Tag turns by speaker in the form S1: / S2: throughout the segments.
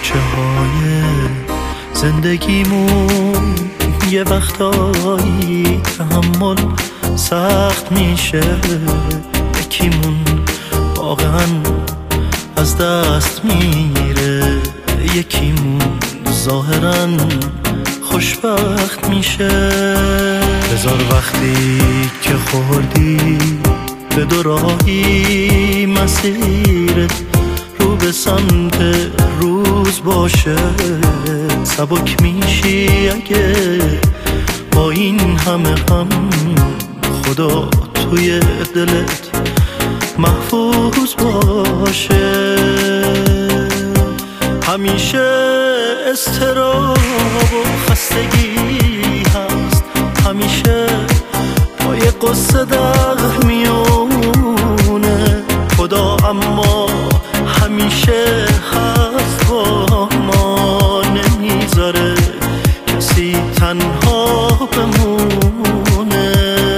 S1: کوچه های زندگیمون یه وقتایی تحمل سخت میشه، یکیمون واقعا از دست میره، یکیمون ظاهرا خوشبخت میشه. بذار وقتی که خوردی به دو راهی مسیرت رو به سمت روز باشه، سبک میشی اگه با این همه هم خدا توی دلت محفوظ باشه. همیشه اضطراب و خستگی هست، همیشه پای قصه در میونه خدا، اما همیشه هست با ما، نمیذاره کسی تنها بمونه.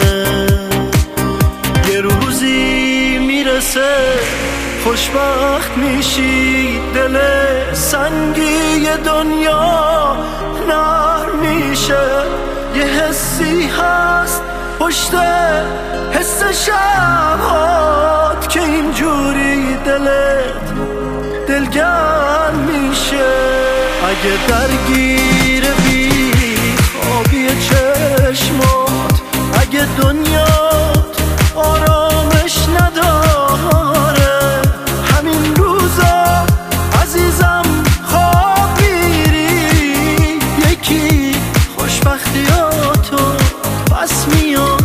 S1: یه روزی میرسه خوشبخت میشی، دل سنگی دنیا نرم میشه، یه حسی هست پشت حس شبهات که اینجوری دلت دلگرم میشه. اگه درگیر بی خوابی چشمات، اگه دنیات آرامش نداره، همین روزا عزیزم خواب میری، یکی خوشبختیاتو پس میاره.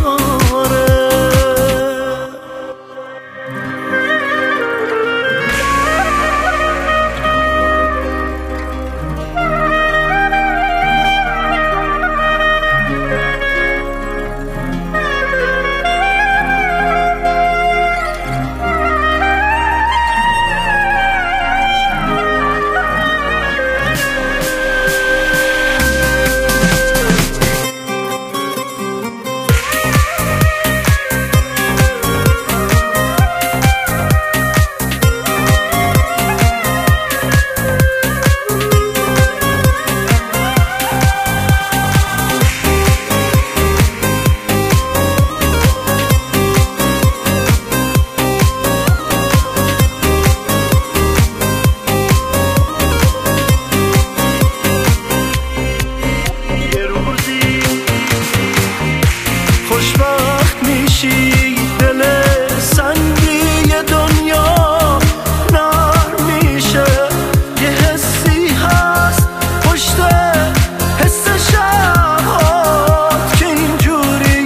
S1: خوشبخت میشی، دل سنگی دنیا نرم میشه، یه حسی هست پشت حس شبهات که اینجوری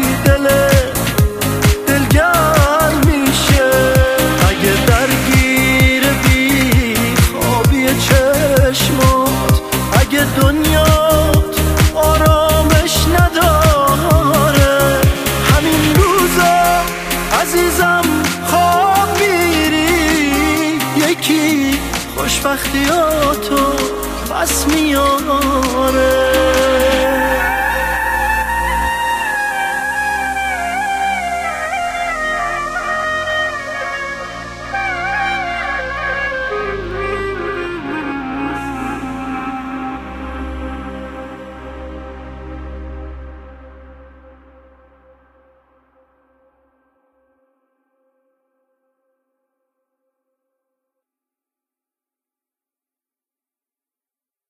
S1: دلگرم میشه. اگه درگیر بی خوابی چشمات، اگه دنیات آرامش نداره، عزیزم خواب میری، یکی خوشبختیاتو پس میاره.